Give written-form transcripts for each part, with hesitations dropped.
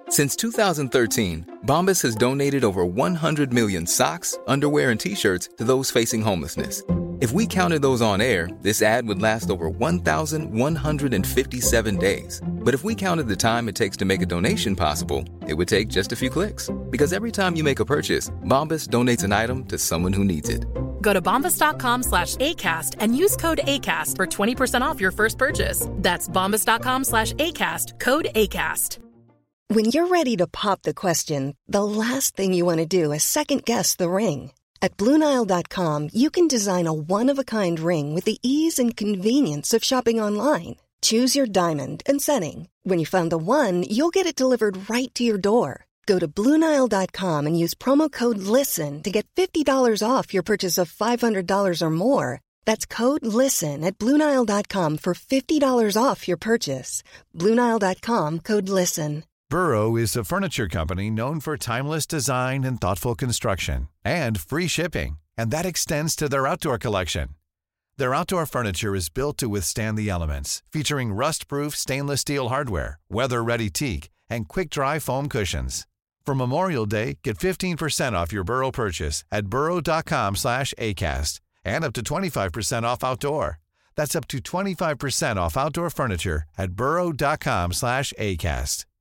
Since 2013, Bombas has donated over 100 million socks, underwear, and T-shirts to those facing homelessness. If we counted those on air, this ad would last over 1,157 days. But if we counted the time it takes to make a donation possible, it would take just a few clicks. Because every time you make a purchase, Bombas donates an item to someone who needs it. Go to bombas.com/ACAST and use code ACAST for 20% off your first purchase. That's bombas.com/ACAST, code ACAST. When you're ready to pop the question, the last thing you want to do is second-guess the ring. At BlueNile.com, you can design a one-of-a-kind ring with the ease and convenience of shopping online. Choose your diamond and setting. When you find the one, you'll get it delivered right to your door. Go to BlueNile.com and use promo code LISTEN to get $50 off your purchase of $500 or more. That's code LISTEN at BlueNile.com for $50 off your purchase. BlueNile.com, code LISTEN. Burrow is a furniture company known for timeless design and thoughtful construction, and free shipping, and that extends to their outdoor collection. Their outdoor furniture is built to withstand the elements, featuring rust-proof stainless steel hardware, weather-ready teak, and quick-dry foam cushions. For Memorial Day, get 15% off your Burrow purchase at burrow.com/ACAST, and up to 25% off outdoor. That's up to 25% off outdoor furniture at burrow.com/ACAST.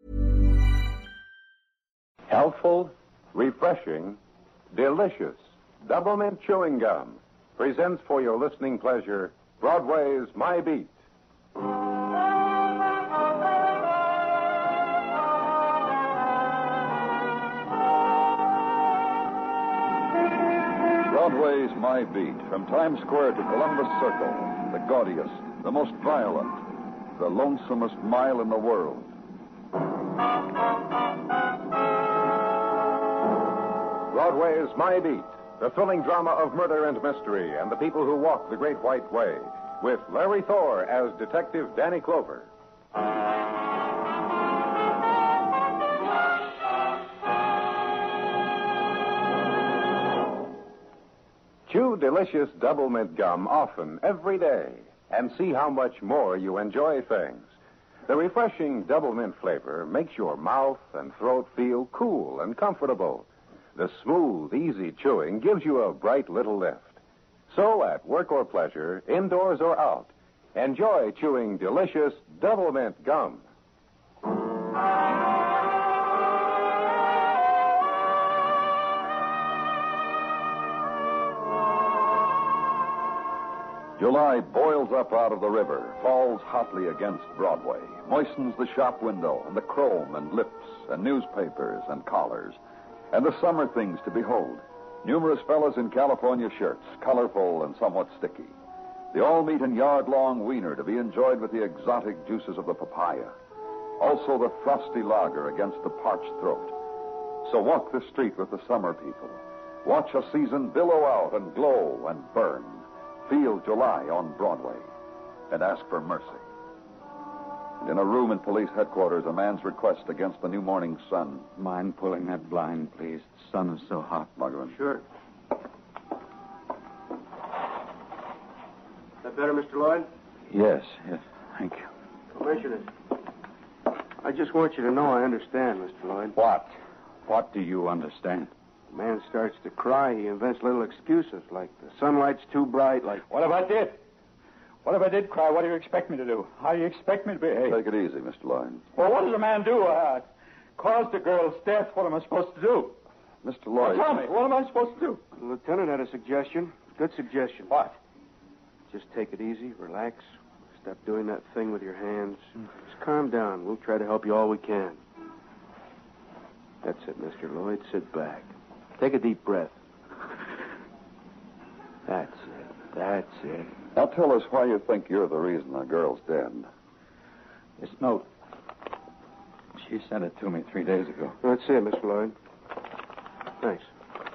Healthful, refreshing, delicious Double Mint Chewing Gum presents for your listening pleasure Broadway's My Beat. Broadway's My Beat, from Times Square to Columbus Circle, the gaudiest, the most violent, the lonesomest mile in the world. Broadway's My Beat, the thrilling drama of murder and mystery and the people who walk the Great White Way, with Larry Thor as Detective Danny Clover. Chew delicious Double Mint gum often, every day, and see how much more you enjoy things. The refreshing Double Mint flavor makes your mouth and throat feel cool and comfortable. The smooth, easy chewing gives you a bright little lift. So, at work or pleasure, indoors or out, enjoy chewing delicious Double Mint gum. July boils up out of the river, falls hotly against Broadway, moistens the shop window and the chrome and lips and newspapers and collars, and the summer things to behold. Numerous fellas in California shirts, colorful and somewhat sticky. The all-meat and yard-long wiener to be enjoyed with the exotic juices of the papaya. Also the frosty lager against the parched throat. So walk the street with the summer people. Watch a season billow out and glow and burn. Feel July on Broadway. And ask for mercy. And in a room in police headquarters, a man's request against the new morning sun. Mind pulling that blind, please? The sun is so hot. Muggavan. Sure. Is that better, Mr. Lloyd? Yes, thank you. Commissioner, I just want you to know I understand, Mr. Lloyd. What? What do you understand? The man starts to cry. He invents little excuses, like the sunlight's too bright, like... What if I did? What if I did cry? What do you expect me to do? How do you expect me to behave? Take it easy, Mr. Lloyd. Well, what does a man do? Caused a girl's death. What am I supposed to do? Mr. Lloyd... Well, tell me, what am I supposed to do? The lieutenant had a suggestion. Good suggestion. What? Just take it easy, relax. Stop doing that thing with your hands. Just calm down. We'll try to help you all we can. That's it, Mr. Lloyd. Sit back. Take a deep breath. That's it. That's it. Now tell us why you think you're the reason our girl's dead. This note. She sent it to me 3 days ago. That's it, Mr. Lloyd. Thanks.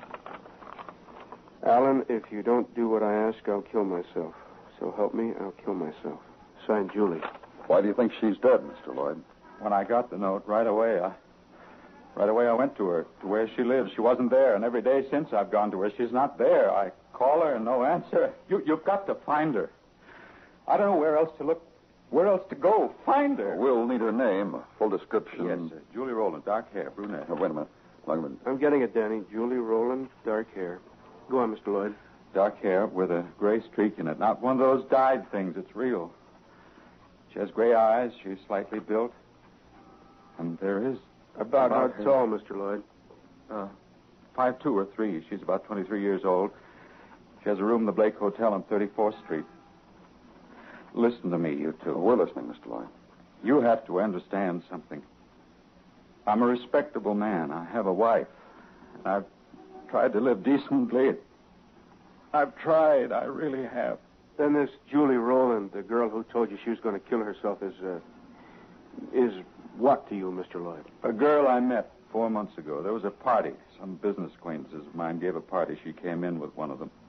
Alan, if you don't do what I ask, I'll kill myself. So help me, I'll kill myself. Signed, Julie. Why do you think she's dead, Mr. Lloyd? When I got the note, right away I went to her, to where she lives. She wasn't there, and every day since I've gone to her, she's not there. I call her and no answer. You've got to find her. I don't know where else to look. Where else to go? Find her. We'll need her name, a full description. Yes, sir. Julie Rowland, dark hair, brunette. Oh, wait a minute. I'm getting it, Danny. Julie Rowland, dark hair. Go on, Mr. Lloyd. Dark hair with a gray streak in it. Not one of those dyed things. It's real. She has gray eyes. She's slightly built. And there is... About how tall, Mr. Lloyd? 5'2" or 3. She's about 23 years old. She has a room in the Blake Hotel on 34th Street. Listen to me, you two. We're listening, Mr. Lloyd. You have to understand something. I'm a respectable man. I have a wife. I've tried to live decently. I've tried. I really have. Then this Julie Rowland, the girl who told you she was going to kill herself, is what to you, Mr. Lloyd? A girl I met 4 months ago. There was a party. Some business acquaintances of mine gave a party. She came in with one of them.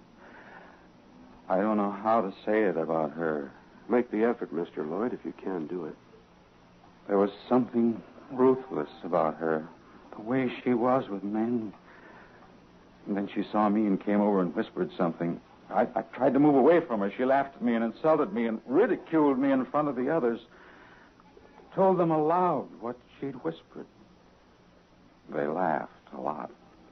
I don't know how to say it about her. Make the effort, Mr. Lloyd, if you can do it. There was something ruthless about her. The way she was with men. And then she saw me and came over and whispered something. I tried to move away from her. She laughed at me and insulted me and ridiculed me in front of the others. Told them aloud what she'd whispered. They laughed a lot.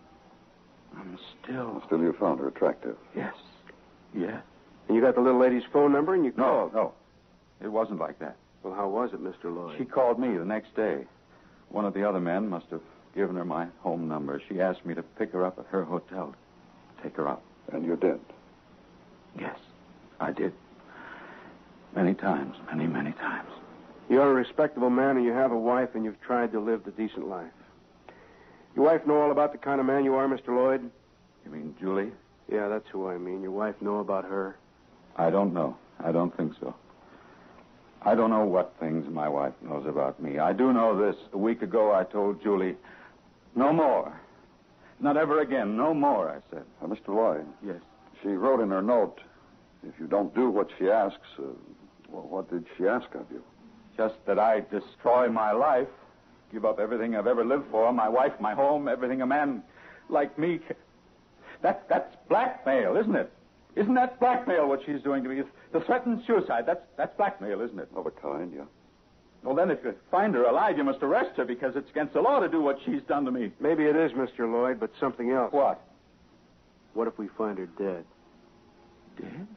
I'm still... Still, you found her attractive. Yes. Yes. And you got the little lady's phone number and you called? No. It wasn't like that. Well, how was it, Mr. Lloyd? She called me the next day. One of the other men must have given her my home number. She asked me to pick her up at her hotel. Take her out. And you did? Yes, I did. Many times. Many times. You're a respectable man and you have a wife and you've tried to live the decent life. Your wife know all about the kind of man you are, Mr. Lloyd? You mean Julie? Yeah, that's who I mean. Your wife know about her? I don't know. I don't think so. I don't know what things my wife knows about me. I do know this. A week ago, I told Julie, no more. Not ever again. No more, I said. Mr. Lloyd. Yes. She wrote in her note, if you don't do what she asks, what did she ask of you? Just that I destroy my life, give up everything I've ever lived for, my wife, my home, everything a man like me can... That's blackmail, isn't it? Isn't that blackmail, what she's doing to me? The threatened suicide, that's blackmail, isn't it? Of a kind, yeah. Well, then, if you find her alive, you must arrest her, because it's against the law to do what she's done to me. Maybe it is, Mr. Lloyd, but something else. What? What if we find her dead? Dead?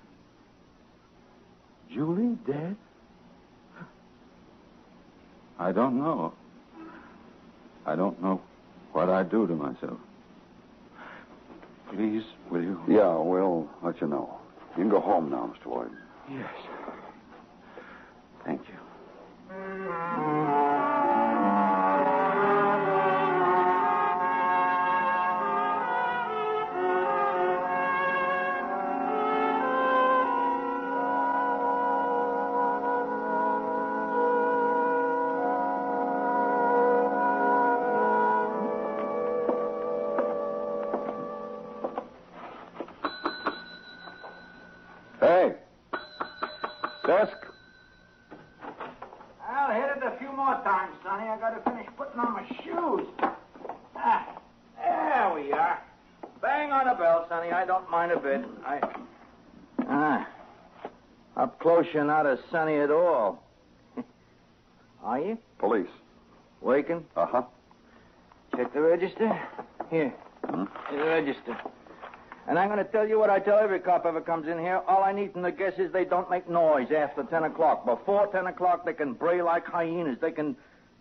Julie dead? I don't know. I don't know what I'd do to myself. Please, will you? Yeah, we'll let you know. You can go home now, Mr. Lloyd. Yes. Thank you. Hey! Desk! I'll hit it a few more times, Sonny. I gotta finish putting on my shoes. There we are. Bang on the bell, Sonny. I don't mind a bit. Up close, you're not as sunny at all. Are you? Police. Waking? Uh-huh. Check the register. Here. Here's the register. And I'm going to tell you what I tell every cop ever comes in here. All I need from the guests is they don't make noise after 10 o'clock. Before 10 o'clock, they can bray like hyenas. They can...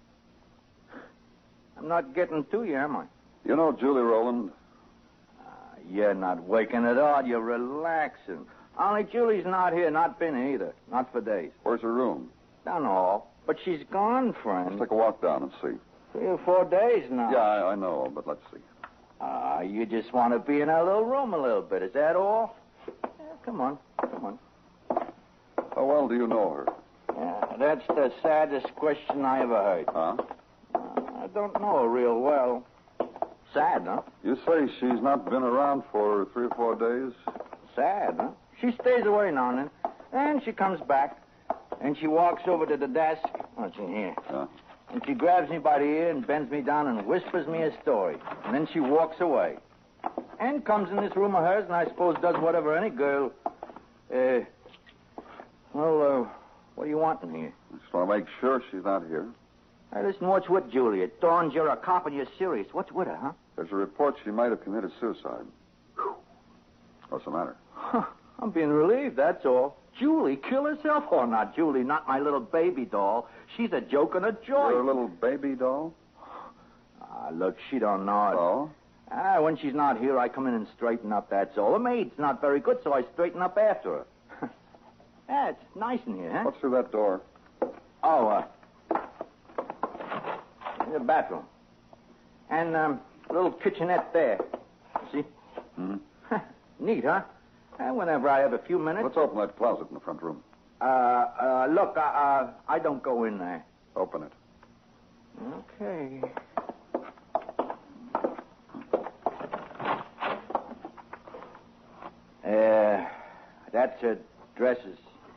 I'm not getting to you, am I? You know Julie Rowland? You're not waking at all. You're relaxing. Only Julie's not here. Not been here either. Not for days. Where's her room? Don't know. But she's gone, friend. Let's take a walk down and see. 3 or 4 days now. Yeah, I know, but let's see. You just want to be in our little room a little bit. Is that all? Yeah, come on. How well do you know her? Yeah, that's the saddest question I ever heard. Huh? I don't know her real well. Sad, huh? You say she's not been around for 3 or 4 days? Sad, huh? She stays away now and then. And she comes back. And she walks over to the desk. What's in here? And she grabs me by the ear and bends me down and whispers me a story. And then she walks away. And comes in this room of hers and I suppose does whatever any girl... What do you want in here? I just want to make sure she's not here. Hey, listen, what's with Julie? It dawns you're a cop and you're serious. What's with her, huh? There's a report she might have committed suicide. What's the matter? Huh, I'm being relieved, that's all. Julie kill herself? Oh, not Julie, not my little baby doll. She's a joke and a joy. Your little baby doll? Look, she don't know it. Oh? When she's not here, I come in and straighten up, that's all. The maid's not very good, so I straighten up after her. Yeah, it's nice in here, huh? What's through that door? Oh, the bathroom. And, a little kitchenette there. See? Mm-hmm. Neat, huh? Whenever I have a few minutes. Let's open that closet in the front room. Look, I don't go in there. Open it. Okay. That's her dresses.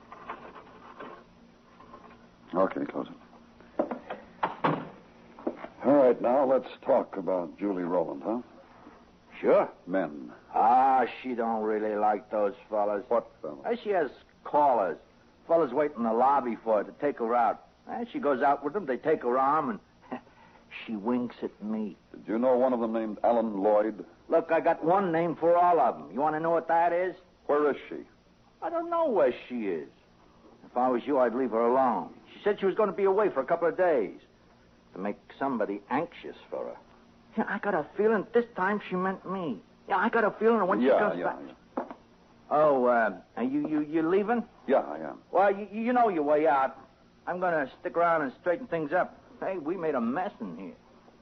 Okay, close it. All right, now let's talk about Julie Rowland, huh? Sure. Men. She don't really like those fellas. What fellas? She has callers. Fellas wait in the lobby for her to take her out. She goes out with them, they take her arm, and she winks at me. Did you know one of them named Alan Lloyd? Look, I got one name for all of them. You want to know what that is? Where is she? I don't know where she is. If I was you, I'd leave her alone. She said she was going to be away for a couple of days to make somebody anxious for her. Yeah, I got a feeling this time she meant me. Yeah, I got a feeling that when she comes back... Yeah. Oh, are you leaving? Yeah, I am. Well, you know your way out. I'm going to stick around and straighten things up. Hey, we made a mess in here.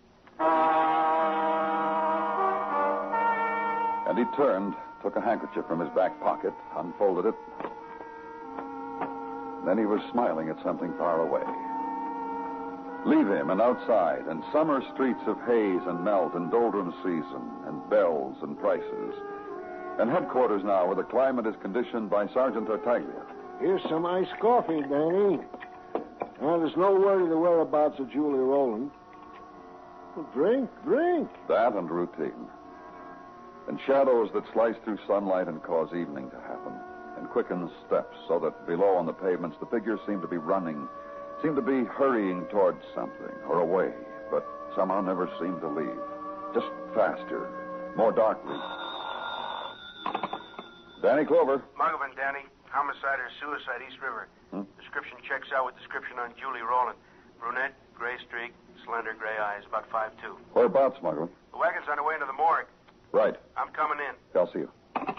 And he turned, took a handkerchief from his back pocket, unfolded it. Then he was smiling at something far away. Leave him and outside, and summer streets of haze and melt and doldrum season, and bells and prices. And headquarters now, where the climate is conditioned by Sergeant Tartaglia. Here's some iced coffee, Danny. There's no word of the whereabouts of Julie Rowland. Well, drink. That and routine. And shadows that slice through sunlight and cause evening to happen. And quicken steps so that below on the pavements the figures seem to be running, seem to be hurrying towards something or away, but somehow never seem to leave. Just faster, more darkly. Danny Clover. Muggavan, Danny. Homicide or suicide, East River. Description checks out with description on Julie Rowland. Brunette, gray streak, slender gray eyes, about 5'2". Whereabouts, Muggavan? The wagon's on the way into the morgue. Right. I'm coming in. I'll see you.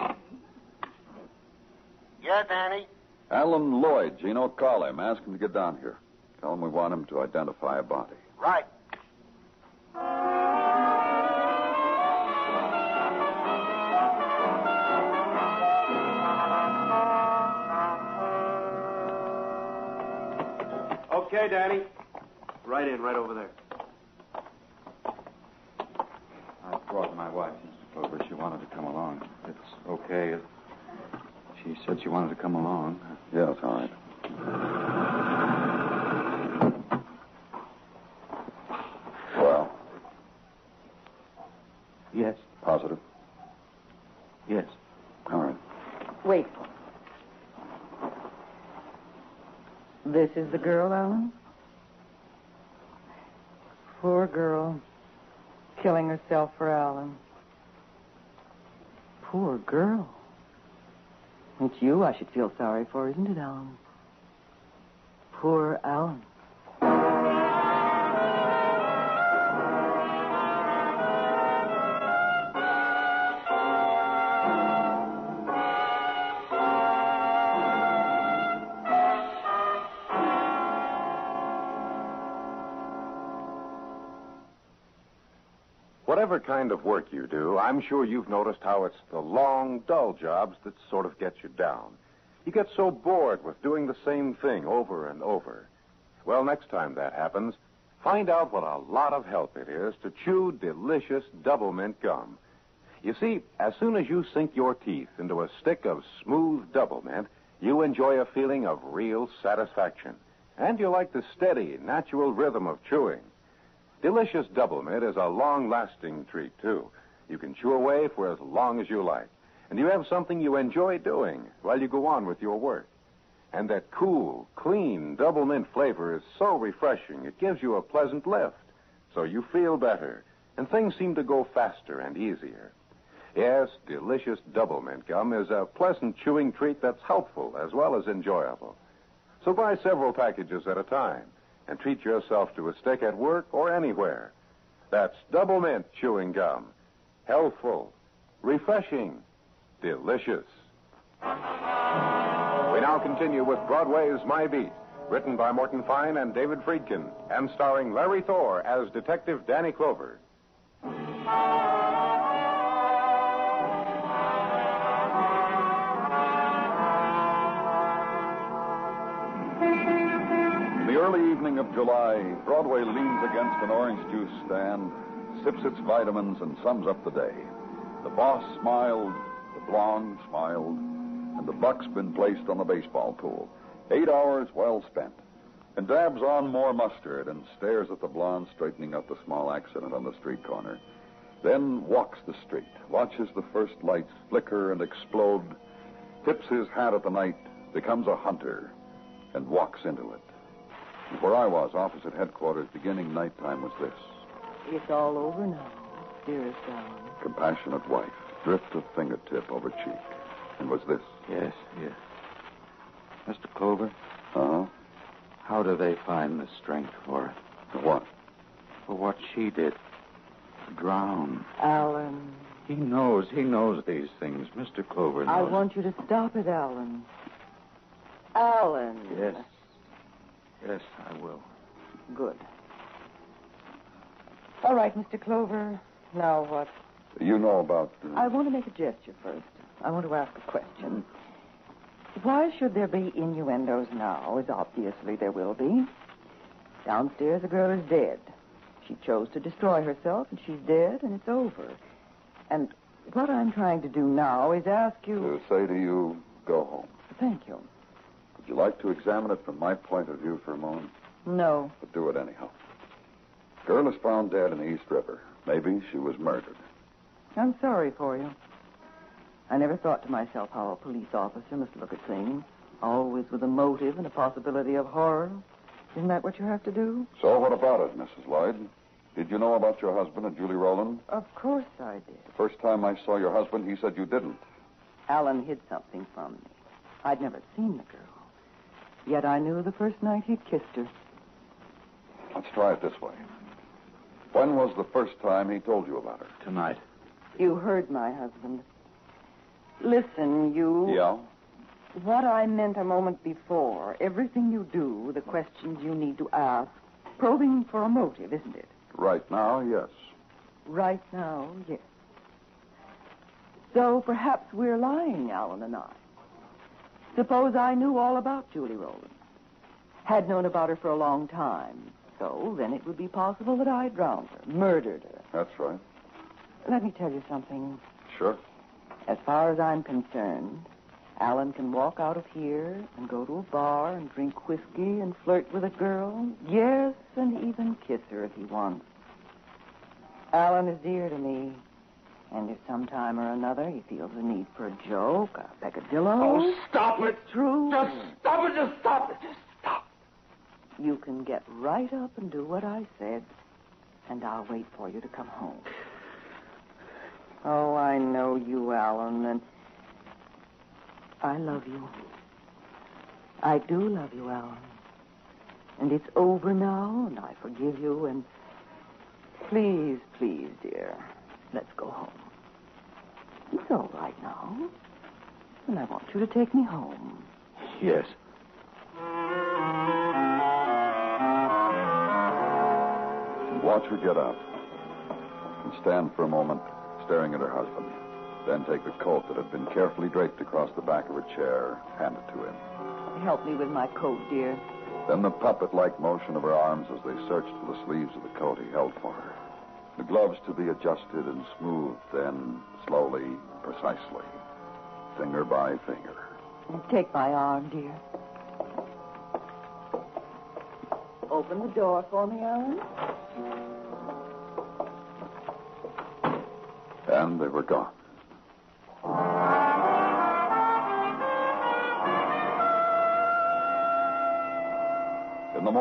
Yeah, Danny? Alan Lloyd, Gino, call him. Ask him to get down here. Tell him we want him to identify a body. Right. Okay, Danny. Right in, right over there. I brought my wife, Mr. Clover. She wanted to come along. It's okay. She said she wanted to come along. Yeah, it's all right. Well? Yes. Positive? Yes. All right. Wait. This is the girl, Alan? Poor girl. Killing herself for Alan. Poor girl. It's you I should feel sorry for, isn't it, Alan? Poor Alan. Whatever kind of work you do, I'm sure you've noticed how it's the long, dull jobs that sort of get you down. You get so bored with doing the same thing over and over. Well, next time that happens, find out what a lot of help it is to chew delicious double mint gum. You see, as soon as you sink your teeth into a stick of smooth double mint, you enjoy a feeling of real satisfaction. And you like the steady, natural rhythm of chewing. Delicious double mint is a long-lasting treat, too. You can chew away for as long as you like. And you have something you enjoy doing while you go on with your work. And that cool, clean double mint flavor is so refreshing, it gives you a pleasant lift. So you feel better, and things seem to go faster and easier. Yes, delicious double mint gum is a pleasant chewing treat that's helpful as well as enjoyable. So buy several packages at a time and treat yourself to a stick at work or anywhere. That's double mint chewing gum. Healthful, refreshing, delicious. We now continue with Broadway's My Beat, written by Morton Fine and David Friedkin, and starring Larry Thor as Detective Danny Clover. In the early evening of July, Broadway leans against an orange juice stand, sips its vitamins, and sums up the day. The boss smiled, the blonde smiled, and the buck's been placed on the baseball pool. 8 hours well spent. And dabs on more mustard and stares at the blonde straightening up the small accident on the street corner. Then walks the street, watches the first lights flicker and explode, tips his hat at the night, becomes a hunter, and walks into it. And where I was, opposite headquarters, beginning nighttime, was this. It's all over now, dearest Alan. Compassionate wife, drift of fingertip over cheek. And was this. Yes. Mr. Clover? Uh-huh. How do they find the strength for it? For what? For what she did. Drown. Alan. He knows these things. Mr. Clover knows. I want you to stop it, Alan. Alan. Yes, I will. Good. All right, Mr. Clover. Now what? You know about... I want to make a gesture first. I want to ask a question. Why should there be innuendos now, as obviously there will be? Downstairs, the girl is dead. She chose to destroy herself, and she's dead, and it's over. And what I'm trying to do now is ask you... To say to you, go home. Thank you. Would you like to examine it from my point of view for a moment? No. But do it anyhow. Girl is found dead in the East River. Maybe she was murdered. I'm sorry for you. I never thought to myself how a police officer must look at things, always with a motive and a possibility of horror. Isn't that what you have to do? So what about it, Mrs. Lloyd? Did you know about your husband and Julie Rowland? Of course I did. The first time I saw your husband, he said you didn't. Alan hid something from me. I'd never seen the girl. Yet I knew the first night he'd kissed her. Let's try it this way. When was the first time he told you about her? Tonight. You heard my husband. Listen, you... Yeah? What I meant a moment before, everything you do, the questions you need to ask, probing for a motive, isn't it? Right now, yes. Right now, yes. So perhaps we're lying, Alan and I. Suppose I knew all about Julie Rowland. Had known about her for a long time. So then it would be possible that I drowned her, murdered her. That's right. Let me tell you something. Sure. As far as I'm concerned, Alan can walk out of here and go to a bar and drink whiskey and flirt with a girl. Yes, and even kiss her if he wants. Alan is dear to me. And if sometime or another he feels the need for a joke, a peccadillo... Oh, stop it! True. Just stop it! Just stop it! Just stop. You can get right up and do what I said, and I'll wait for you to come home. Oh, I know you, Alan, and I love you. I do love you, Alan. And it's over now, and I forgive you, and please, please, dear, let's go home. It's all right now, and I want you to take me home. Yes. Watch her get up and stand for a moment staring at her husband. Then take the coat that had been carefully draped across the back of her chair, hand it to him. Help me with my coat, dear. Then the puppet-like motion of her arms as they searched for the sleeves of the coat he held for her. The gloves to be adjusted and smoothed, then slowly, precisely, finger by finger. Take my arm, dear. Open the door for me, Alan. And they were gone.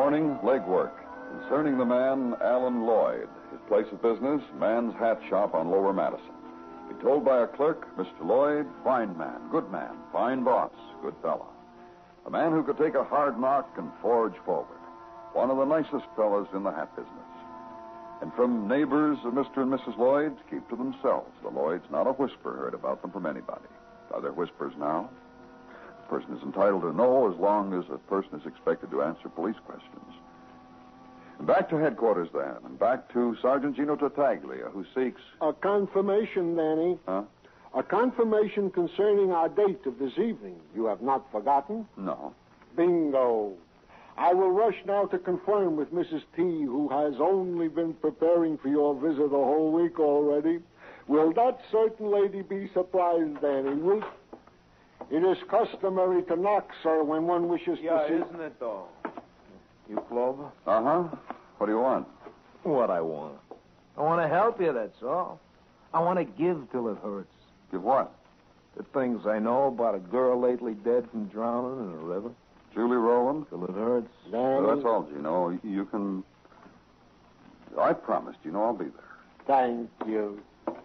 morning, legwork. Concerning the man, Alan Lloyd. His place of business, Man's Hat Shop on Lower Madison. Be told by a clerk, Mr. Lloyd, fine man, good man, fine boss, good fellow. A man who could take a hard knock and forge forward. One of the nicest fellows in the hat business. And from neighbors of Mr. and Mrs. Lloyd, keep to themselves. The Lloyds, not a whisper heard about them from anybody. Are there whispers now? A person is entitled to know as long as a person is expected to answer police questions. And back to headquarters, then, and back to Sergeant Gino Tartaglia, who seeks... A confirmation, Danny. Huh? A confirmation concerning our date of this evening. You have not forgotten? No. Bingo. I will rush now to confirm with Mrs. T, who has only been preparing for your visit a whole week already. Will that certain lady be surprised, Danny? Will... It is customary to knock, sir, when one wishes to see... isn't it, though? You, Clover? Uh-huh. What do you want? What I want. I want to help you, that's all. I want to give till it hurts. Give what? The things I know about a girl lately dead from drowning in a river. Julie Rowland? Till it hurts. Well, that's all, Gino. You can... I promised, Gino, I'll be there. Thank you.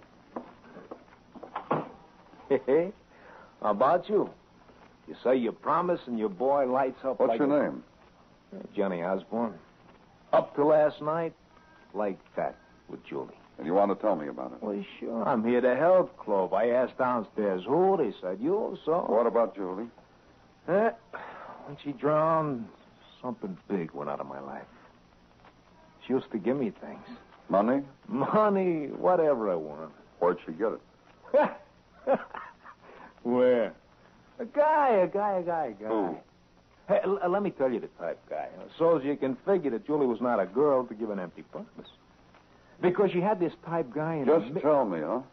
Hey, how about you? You say you promise and your boy lights up. What's your name? Johnny Osborne. Up to last night, like that with Julie. And you want to tell me about it? Well, sure. I'm here to help, Clove. I asked downstairs who. They said you, so... What about Julie? When she drowned, something big went out of my life. She used to give me things. Money? Money, whatever I want. Where'd she get it? Where? A guy. Who? Hey, let me tell you the type guy. So as you can figure that Julie was not a girl to give an empty promise. Because she had this type guy in... Just tell me, huh?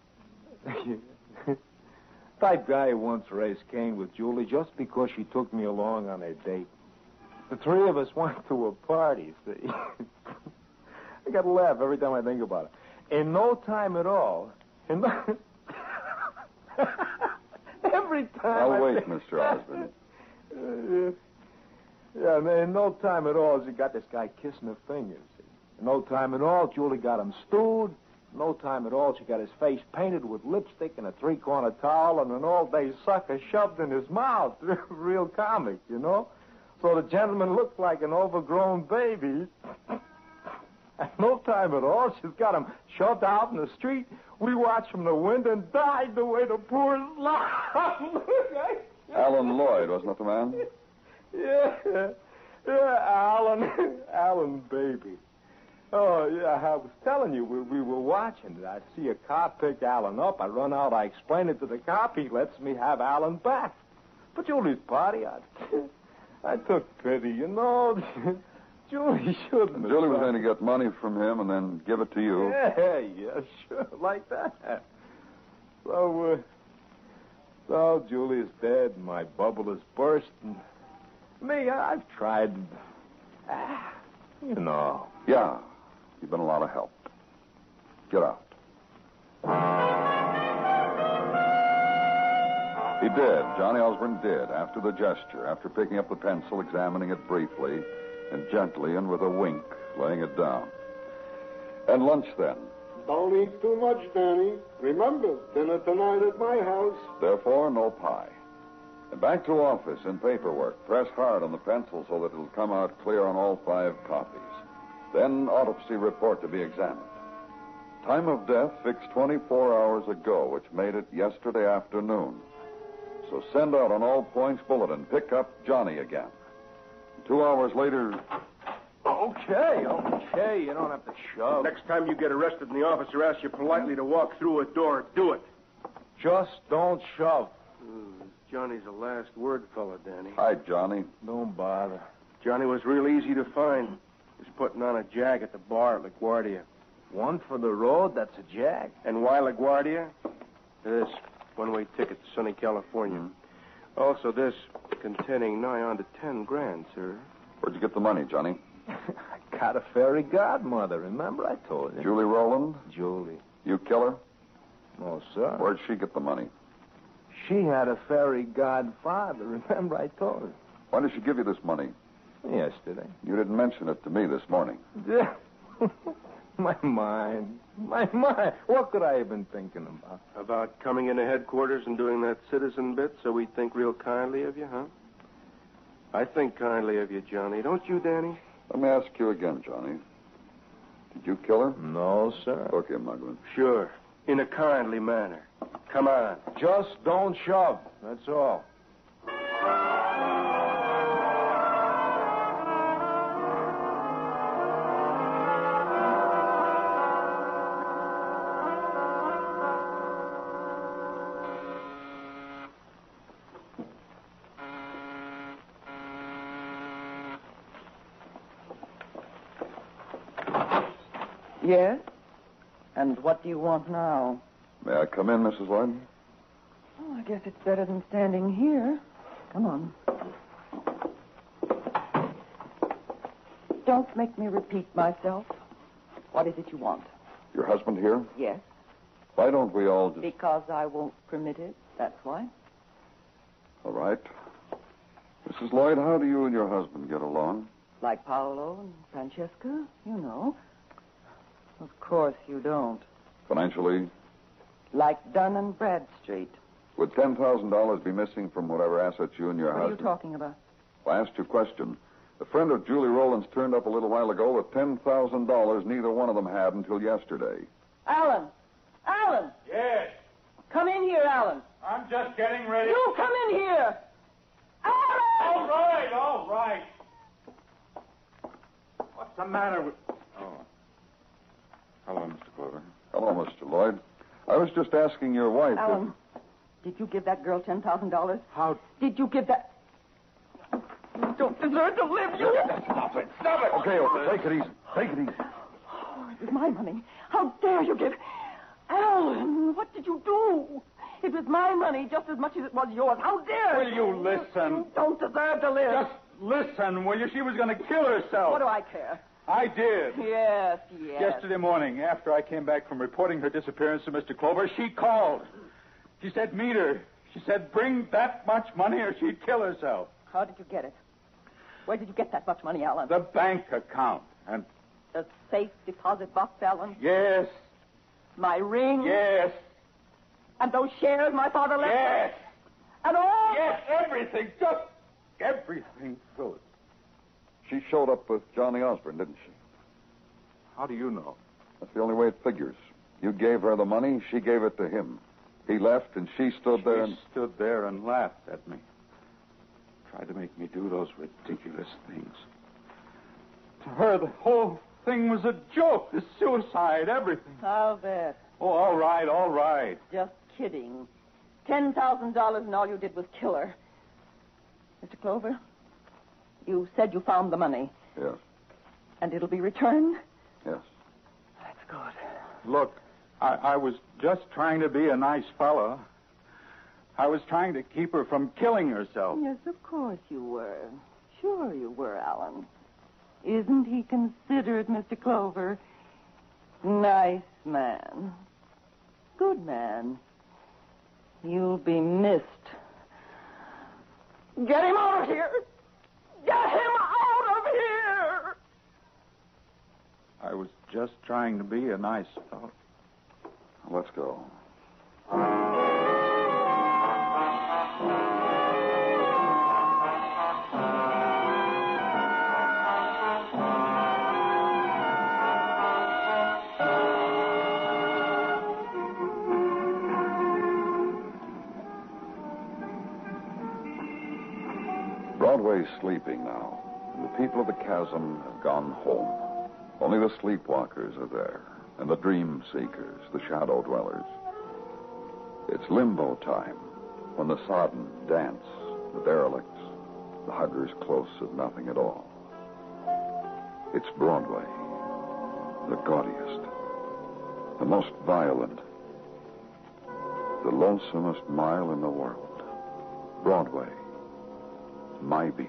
Type guy who once raised Cain with Julie just because she took me along on their date. The three of us went to a party, see? I got to laugh every time I think about it. In no time at all... Every time I'll wait, Mr. Osborne. Yeah, in no time at all, she got this guy kissing her fingers. In no time at all, Julie got him stewed. No time at all, she got his face painted with lipstick and a three-corner towel and an all-day sucker shoved in his mouth. Real comic, you know? So the gentleman looked like an overgrown baby. At no time at all, she's got him shoved out in the street. We watched from the window and died the way the poor slop. Alan Lloyd, wasn't that the man? Yeah, Alan, baby. Oh, yeah, I was telling you, we were watching. I see a cop pick Alan up. I run out, I explain it to the cop. He lets me have Alan back. But Julie's party, I took pity, you know. Julie shouldn't. Julie was going to get money from him and then give it to you. Yeah, sure, like that. So Julie's dead, and my bubble is burst, and me, I've tried, you know. Yeah. You've been a lot of help. Get out. He did. Johnny Osborne did, after the gesture, after picking up the pencil, examining it briefly, and gently, and with a wink, laying it down. And lunch, then. Don't eat too much, Danny. Remember, dinner tonight at my house. Therefore, no pie. And back to office and paperwork. Press hard on the pencil so that it'll come out clear on all 5 copies. Then autopsy report to be examined. Time of death fixed 24 hours ago, which made it yesterday afternoon. So send out on all points bulletin. Pick up Johnny again. 2 hours later... Okay. You don't have to shove. Next time you get arrested and the officer asks you politely to walk through a door, do it. Just don't shove. Johnny's the last word fella, Danny. Hi, Johnny. Don't bother. Johnny was real easy to find. He was putting on a jag at the bar at LaGuardia. One for the road, that's a jag. And why LaGuardia? This one-way ticket to sunny California. Also this, containing nigh on to 10 grand, sir. Where'd you get the money, Johnny? I got a fairy godmother, remember I told you? Julie Rowland? Julie. You kill her? No, sir. Where'd she get the money? She had a fairy godfather, remember I told her? Why did she give you this money? Yesterday. You didn't mention it to me this morning. My mind. What could I have been thinking about? About coming into headquarters and doing that citizen bit so we'd think real kindly of you, huh? I think kindly of you, Johnny. Don't you, Danny? Let me ask you again, Johnny. Did you kill her? No, sir. Okay, Mugman. Sure. In a kindly manner. Come on. Just don't shove. That's all. Yes? And what do you want now? May I come in, Mrs. Lloyd? Oh, I guess it's better than standing here. Come on. Don't make me repeat myself. What is it you want? Your husband here? Yes. Why don't we all just... Because I won't permit it. That's why. All right. Mrs. Lloyd, how do you and your husband get along? Like Paolo and Francesca, you know. Of course you don't. Financially? Like Dun and Bradstreet. Would $10,000 be missing from whatever assets you and your husband... What are you talking about? I asked you a question. A friend of Julie Rowland's turned up a little while ago with $10,000 neither one of them had until yesterday. Alan! Alan! Yes. Come in here, Alan. I'm just getting ready. You come in here! Alan! All right. What's the matter with... Oh. Hello, Mr. Clover. Hello, Mr. Lloyd. I was just asking your wife... Alan, did you give that girl $10,000? How... Did you give that... You don't deserve to live, you... Stop it. Okay, take it easy. Take it easy. Oh, it was my money. How dare you give... Alan, what did you do? It was my money just as much as it was yours. How dare Will you listen? You don't deserve to live. Just listen, will you? She was going to kill herself. What do I care? I did. Yes. Yesterday morning, after I came back from reporting her disappearance to Mr. Clover, she called. She said, meet her. She said, bring that much money or she'd kill herself. How did you get it? Where did you get that much money, Alan? The bank account. And... The safe deposit box, Alan? Yes. My ring? Yes. And those shares my father left? Yes. And all? Yes, everything. Just everything good. She showed up with Johnny Osborne, didn't she? How do you know? That's the only way it figures. You gave her the money, she gave it to him. He left, and she stood there and... She stood there and laughed at me. Tried to make me do those ridiculous things. To her, the whole thing was a joke. The suicide, everything. I'll bet. Oh, all right. Just kidding. $10,000 and all you did was kill her. Mr. Clover, you said you found the money. Yes. And it'll be returned? Yes. That's good. Look, I was just trying to be a nice fellow. I was trying to keep her from killing herself. Yes, of course you were. Sure you were, Alan. Isn't he considerate, Mr. Clover? Nice man. Good man. You'll be missed. Get him out of here! Get him out of here! I was just trying to be a nice fellow. Let's go. Broadway's sleeping now, and the people of the chasm have gone home. Only the sleepwalkers are there, and the dream seekers, the shadow dwellers. It's limbo time, when the sodden dance, the derelicts, the huggers close of nothing at all. It's Broadway, the gaudiest, the most violent, the lonesomest mile in the world. Broadway, my beat.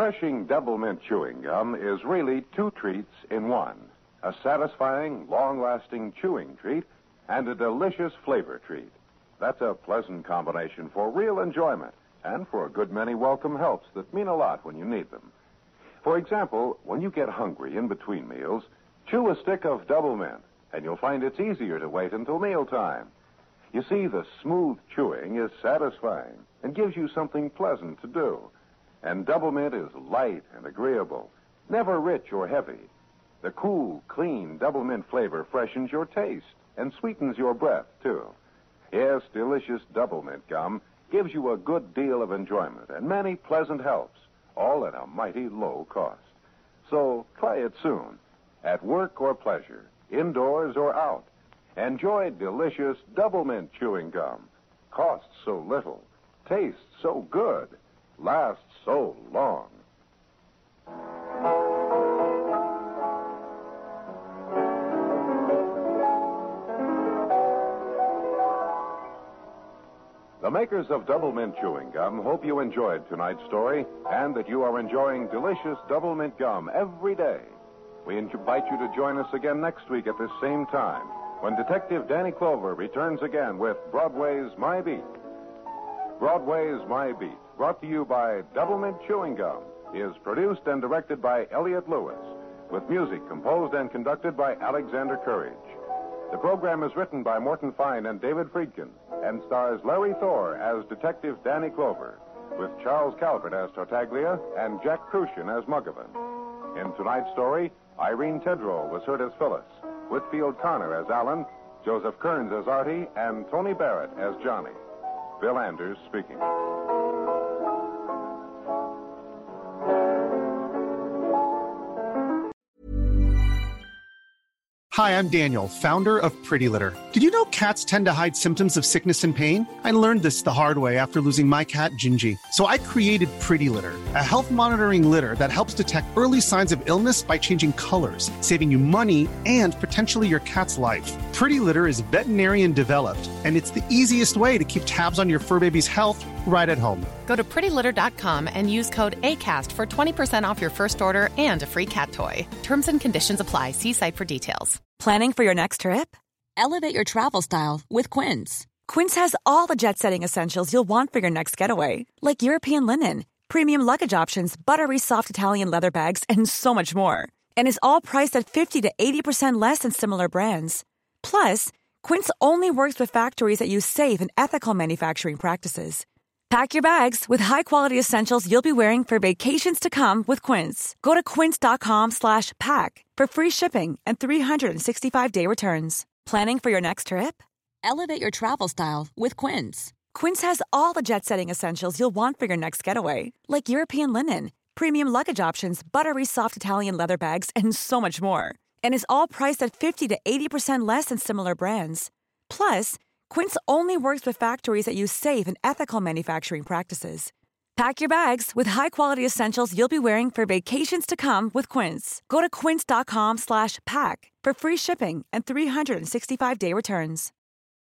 refreshing double mint chewing gum is really two treats in one. A satisfying, long-lasting chewing treat and a delicious flavor treat. That's a pleasant combination for real enjoyment and for a good many welcome helps that mean a lot when you need them. For example, when you get hungry in between meals, chew a stick of double mint, and you'll find it's easier to wait until mealtime. You see, the smooth chewing is satisfying and gives you something pleasant to do. And double mint is light and agreeable, never rich or heavy. The cool, clean double mint flavor freshens your taste and sweetens your breath, too. Yes, delicious double mint gum gives you a good deal of enjoyment and many pleasant helps, all at a mighty low cost. So try it soon, at work or pleasure, indoors or out. Enjoy delicious double mint chewing gum. Costs so little, tastes so good, lasts so long. The makers of Double Mint Chewing Gum hope you enjoyed tonight's story and that you are enjoying delicious Double Mint Gum every day. We invite you to join us again next week at this same time when Detective Danny Clover returns again with Broadway's My Beat. Broadway's My Beat, brought to you by Double Mint Chewing Gum, is produced and directed by Elliott Lewis, with music composed and conducted by Alexander Courage. The program is written by Morton Fine and David Friedkin and stars Larry Thor as Detective Danny Clover, with Charles Calvert as Tartaglia and Jack Crucian as Muggavan. In tonight's story, Irene Tedrow was heard as Phyllis, Whitfield Connor as Alan, Joseph Kearns as Artie, and Tony Barrett as Johnny. Bill Anders speaking. Hi, I'm Daniel, founder of Pretty Litter. Did you know cats tend to hide symptoms of sickness and pain? I learned this the hard way after losing my cat, Gingy. So I created Pretty Litter, a health monitoring litter that helps detect early signs of illness by changing colors, saving you money and potentially your cat's life. Pretty Litter is veterinarian developed, and it's the easiest way to keep tabs on your fur baby's health right at home. Go to prettylitter.com and use code ACAST for 20% off your first order and a free cat toy. Terms and conditions apply. See site for details. Planning for your next trip? Elevate your travel style with Quince. Quince has all the jet-setting essentials you'll want for your next getaway, like European linen, premium luggage options, buttery soft Italian leather bags, and so much more. And is all priced at 50 to 80% less than similar brands. Plus, Quince only works with factories that use safe and ethical manufacturing practices. Pack your bags with high-quality essentials you'll be wearing for vacations to come with Quince. Go to quince.com/pack for free shipping and 365-day returns. Planning for your next trip? Elevate your travel style with Quince. Quince has all the jet-setting essentials you'll want for your next getaway, like European linen, premium luggage options, buttery soft Italian leather bags, and so much more. And is all priced at 50 to 80% less than similar brands. Plus, Quince only works with factories that use safe and ethical manufacturing practices. Pack your bags with high-quality essentials you'll be wearing for vacations to come with Quince. Go to quince.com/pack for free shipping and 365-day returns.